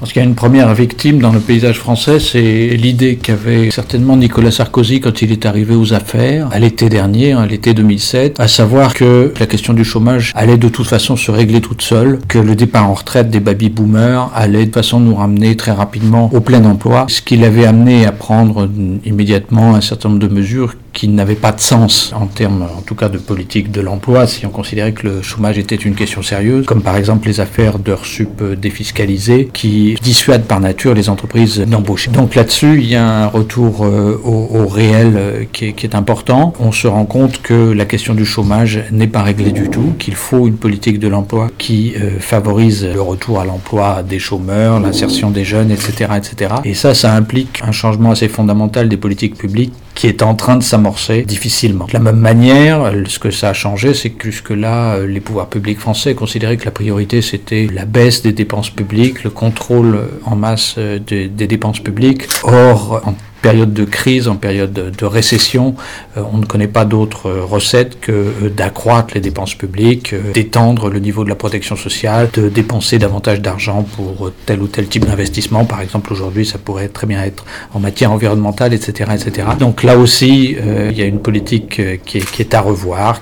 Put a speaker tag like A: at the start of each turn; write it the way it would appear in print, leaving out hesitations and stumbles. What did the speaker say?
A: pense qu'il y a une première victime dans le paysage français, c'est l'idée qu'avait certainement Nicolas Sarkozy quand il est arrivé aux affaires, à l'été dernier, l'été 2007, à savoir que la question du chômage allait de toute façon se régler toute seule, que le départ en retraite des baby-boomers allait de façon nous ramener très rapidement au plein emploi, ce qui l'avait amené à prendre immédiatement un certain nombre de mesures qui n'avaient pas de sens en termes, en tout cas, de politique de l'emploi, si on considérait que le chômage était une question sérieuse, comme par exemple les affaires d'heures sup défiscalisées qui dissuadent par nature les entreprises d'embaucher. Donc là-dessus, il y a un retour au réel qui est important. On se rend compte que la question du chômage n'est pas réglée du tout, qu'il faut une politique de l'emploi qui favorise le retour à l'emploi des chômeurs, l'insertion des jeunes, etc., etc. Et ça implique un changement assez fondamental des politiques publiques qui est en train de s'amorcer difficilement. De la même manière, ce que ça a changé, c'est que jusque-là, les pouvoirs publics français considéraient que la priorité, c'était la baisse des dépenses publiques, le contrôle en masse des dépenses publiques. Or, en période de crise, en période de récession, on ne connaît pas d'autre recette que d'accroître les dépenses publiques, d'étendre le niveau de la protection sociale, de dépenser davantage d'argent pour tel ou tel type d'investissement. Par exemple, aujourd'hui, ça pourrait très bien être en matière environnementale, etc., etc. Donc là aussi, il y a une politique qui est à revoir.